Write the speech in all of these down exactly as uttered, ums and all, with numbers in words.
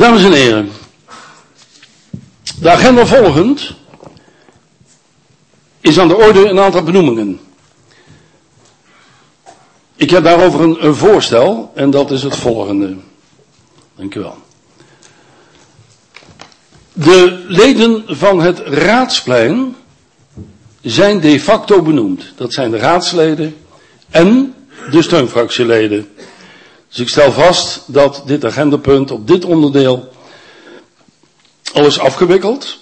Dames en heren, de agenda volgend is aan de orde een aantal benoemingen. Ik heb daarover een, een voorstel en dat is het volgende. Dank u wel. De leden van het Raadsplein zijn de facto benoemd. Dat zijn de raadsleden en de steunfractieleden. Dus ik stel vast dat dit agendapunt op dit onderdeel al is afgewikkeld.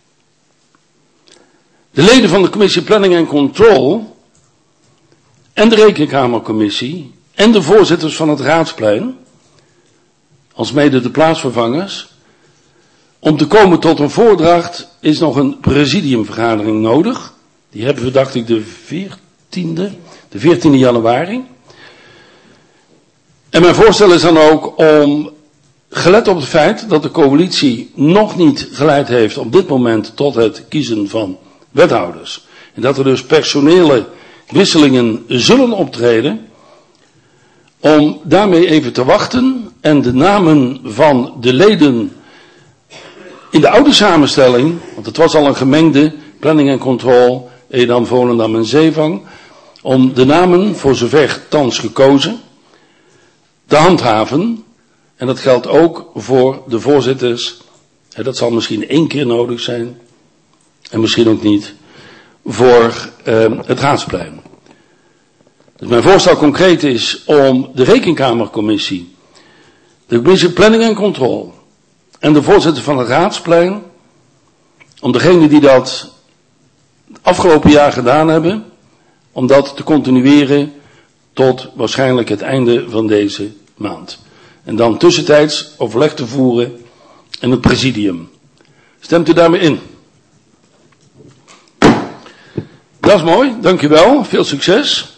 De leden van de commissie Planning en Control en de Rekenkamercommissie en de voorzitters van het Raadsplein, alsmede de plaatsvervangers, om te komen tot een voordracht is nog een presidiumvergadering nodig. Die hebben we, dacht ik, de veertiende, de veertiende januari. En mijn voorstel is dan ook om, gelet op het feit dat de coalitie nog niet geleid heeft op dit moment tot het kiezen van wethouders. En dat er dus personele wisselingen zullen optreden, om daarmee even te wachten en de namen van de leden in de oude samenstelling, want het was al een gemengde planning en control, Edam, Volendam en Zeevang, om de namen voor zover thans gekozen te handhaven. En dat geldt ook voor de voorzitters. Dat zal misschien één keer nodig zijn. En misschien ook niet. Voor uh, het Raadsplein. Dus mijn voorstel concreet is om de Rekenkamercommissie, de commissie Planning en Control en de voorzitter van het Raadsplein, om degenen die dat het afgelopen jaar gedaan hebben, om dat te continueren tot waarschijnlijk het einde van deze maand. En dan tussentijds overleg te voeren in het presidium. Stemt u daarmee in? Dat is mooi, dank u wel, veel succes.